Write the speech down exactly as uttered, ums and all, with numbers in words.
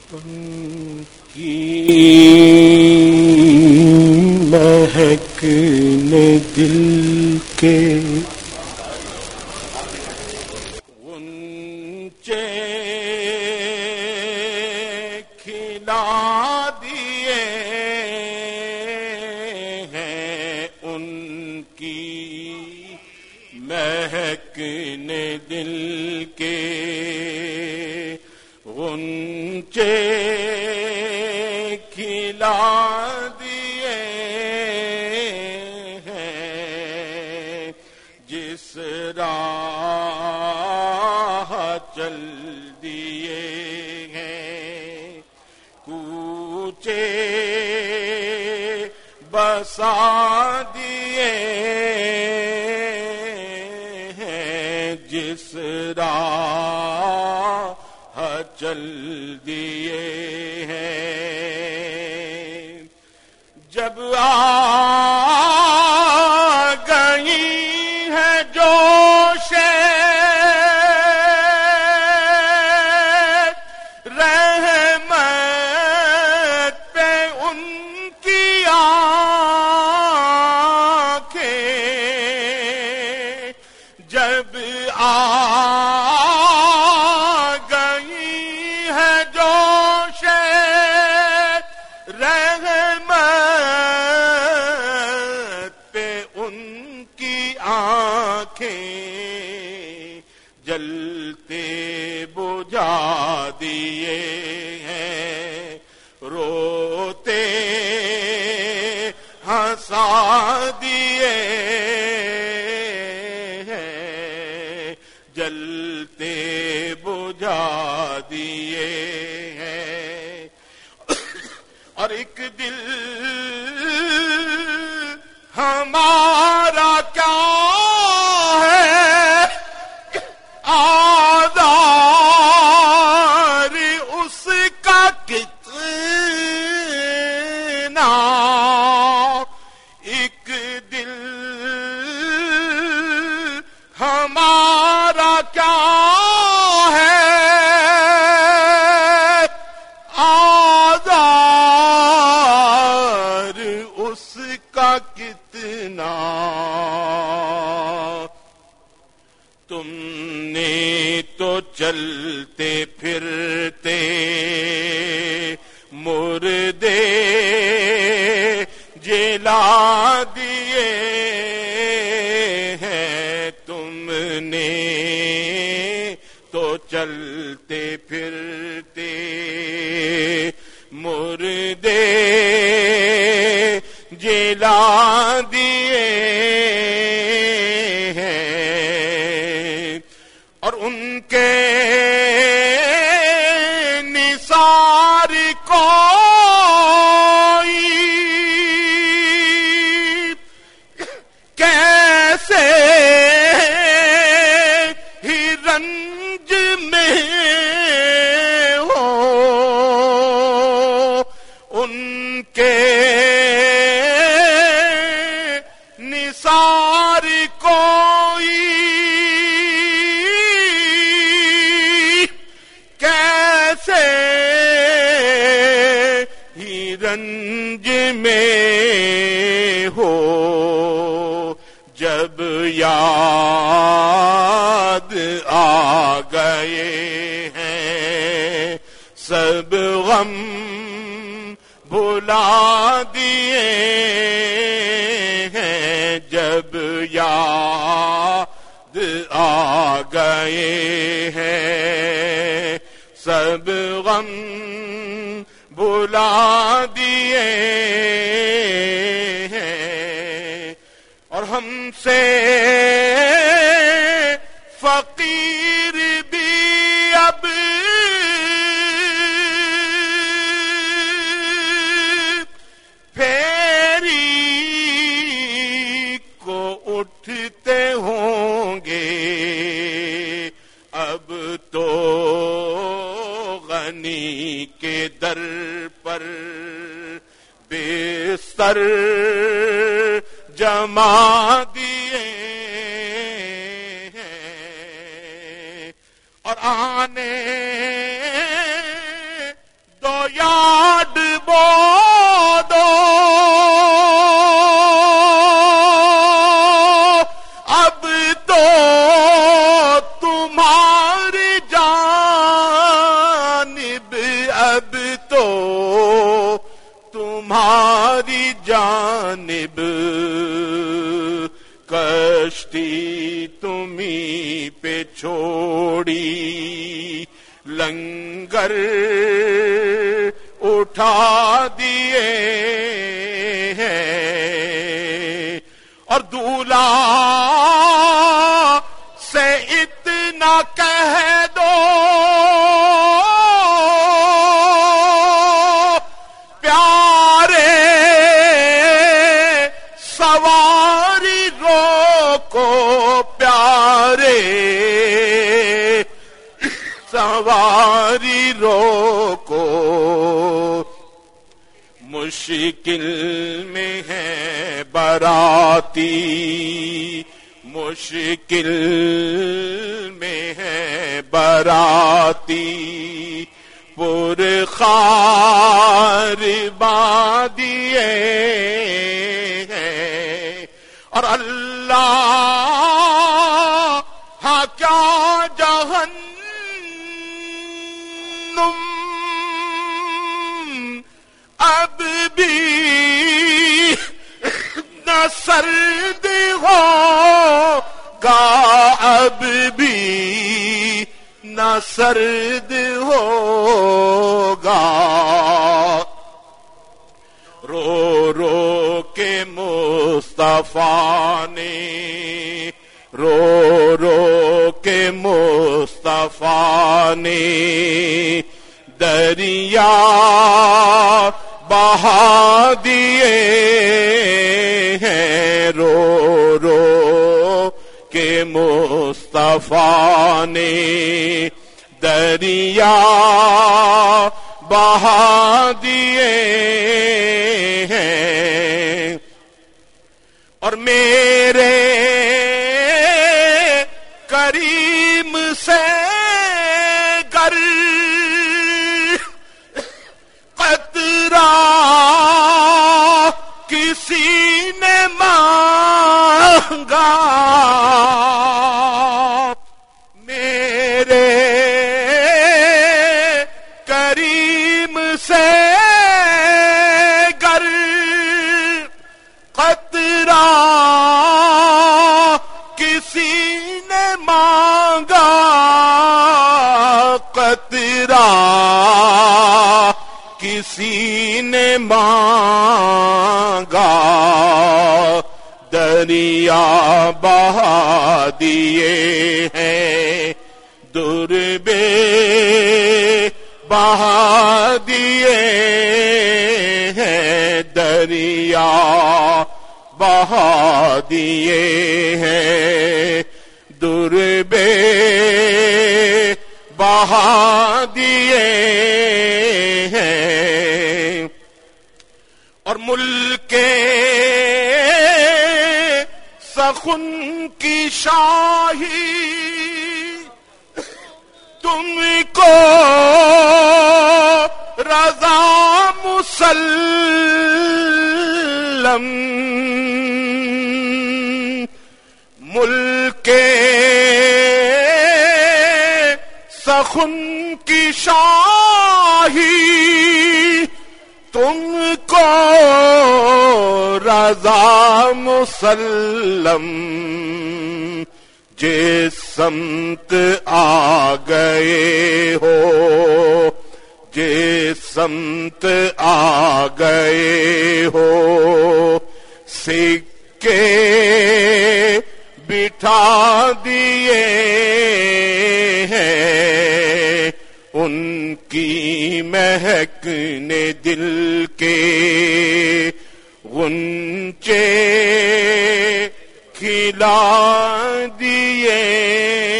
ان کی مہک نے دل کے غنچے کھلا دیے ہیں، ان کی مہک نے دل کے غنچے کھلا دیے ہیں، جس راہ چل دیے ہیں، کوچے بسا دیے ہیں، جس راہ چل دیے ہیں، جب آ گئی ہے جوش رحمت پہ ان کی آنکھیں، جب آ جلتے بجھا دیے ہیں، روتے ہنسا دیے ہیں، جلتے بجھا دیے ہیں، اور ایک دل ہمارا کیا ہمارا کیا ہے آزار اس کا کتنا، تم نے تو چلتے پھرتے مردے جلا دیے ہیں، تم نے تو چلتے پھرتے مردے جلا دیے ہیں، اور ان کے نثار کو ساری کوئی کیسے ہی رنج میں ہو، جب یاد آ گئے ہیں سب غم بھلا دیے ہیں، جب یاد آ گئے ہیں سب غم بھلا دیے ہیں، اور ہم سے فقیر بھی اب اٹھتے ہوں گے، اب تو غنی کے در پر بستر جما دیے ہیں، اور آنے یاد بودو اب تو تمہاری جانب اب تو تمہاری جانب کشتی تمہیں پہ چھوڑی لنگر اٹھا دیے ہیں اور دولہا سے اتنا کہہ دو پیارے سواری روکو پیارے سواری روکو مشکل میں ہے باراتی مشکل میں ہے باراتی پرخار بادیے ہیں اور اللہ ہاں کیا جہنم اب بھی نہ سرد ہوگا اب بھی نہ سرد ہوگا رو رو کے مصطفیٰ نے رو رو کے مصطفیٰ نے دریا بہا دیے ہیں رو رو کے مصطفیٰ نے دریا بہا دیے ہیں اور میرے کریم سے گر قطرہ کسی نے مانگا میرے کریم سے گر قطرہ کسی نے مانگا قطرہ کسی نے مانگا دریا بہا دیے ہیں دربے بہا دیے ہیں دریا بہا دیے ہیں دربے بہا دیے ہیں اور ملک سخن کی شاہی تم کو رضا مسلم ملک سخن کی شاہی تم کو رضا مسلم جس سمت آ گئے ہو جس سمت آ گئے ہو سکے بٹھا دیے ہیں ان کی مہک نے دل کے غنچے کھلا دیے